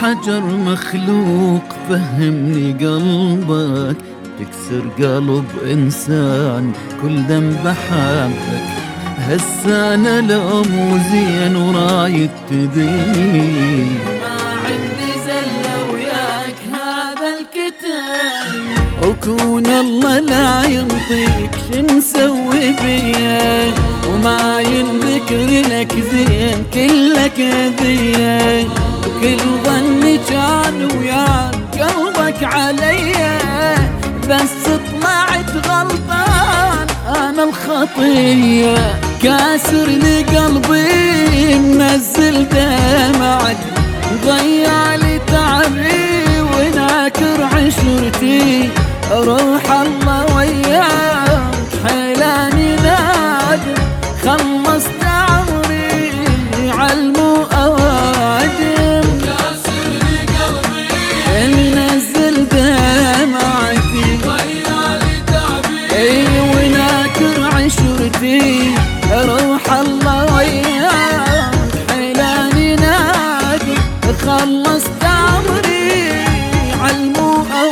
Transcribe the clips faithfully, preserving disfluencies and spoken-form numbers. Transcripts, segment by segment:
حجر مخلوق فهمني قلبك، تكسر قلب إنسان كل ذنب حبك. هسه أنا لو مو زين ورايد تذيب، ما عندي زلة وياك هذا الكتاب، وكون الله لا ينطيك شنسوي بيه، وما ينذكر لك زين كلك ذيه، وكل ظني كان وياك قلبك عليا، بس طلعت غلطان أنا الخطية. كاسر لقلبي منزل دمعك، ضيع لي تعبي وناكر عشرتي، روح الله وياك حيلاني نادم، خلصت عمري عالمو أوادم. كاسر لقلبي منزل دمعتي، ضيع لي تعبي اي وناكر عشرتي، روح الله وياك حيلاني نادم، خلصت عمري عالمو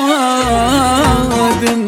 أوادم.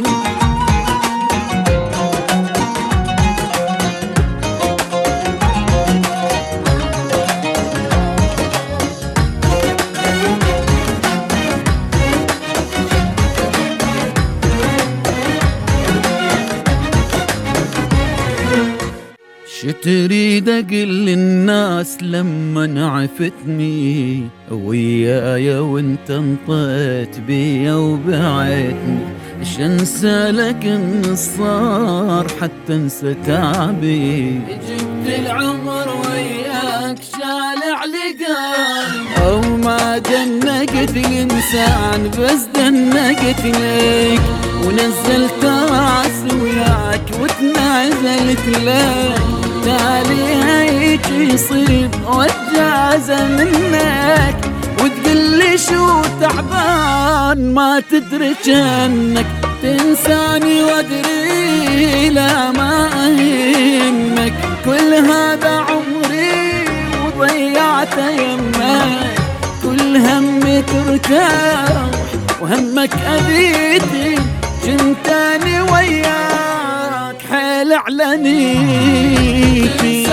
شتريد اقل للناس لما عفتني ويايا وانت انطيت بيا وبعتني، شنسى لك ان صار حتى انسى تعبي. جبت العمر وياك شالع لقلبي، او ما دنقت الانسان بس دنقت لك، ونزلت راسي وياك وتنازلت لك، تالي هيك يصير وجازة منك، وتقلي شو تعبان ما تدري جنك، تنساني وادري لا ما اهمك، كل هذا عمري وضيعته يمك، كل همي ترتاح وهمك اذيتي، جنتاني وياك حيل على نيتي،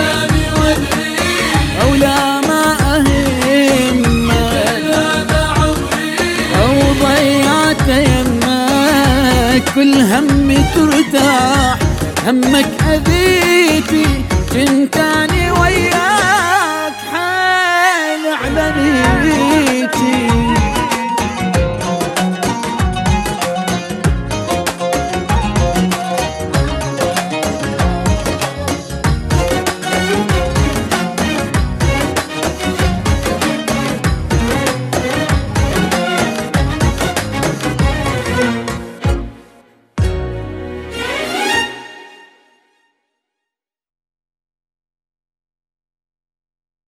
أو لا ما أهمك، أو ضيعت يمك، كل همي ترتاح همك أذيتي، جنتاني وياك حيل على نيتي.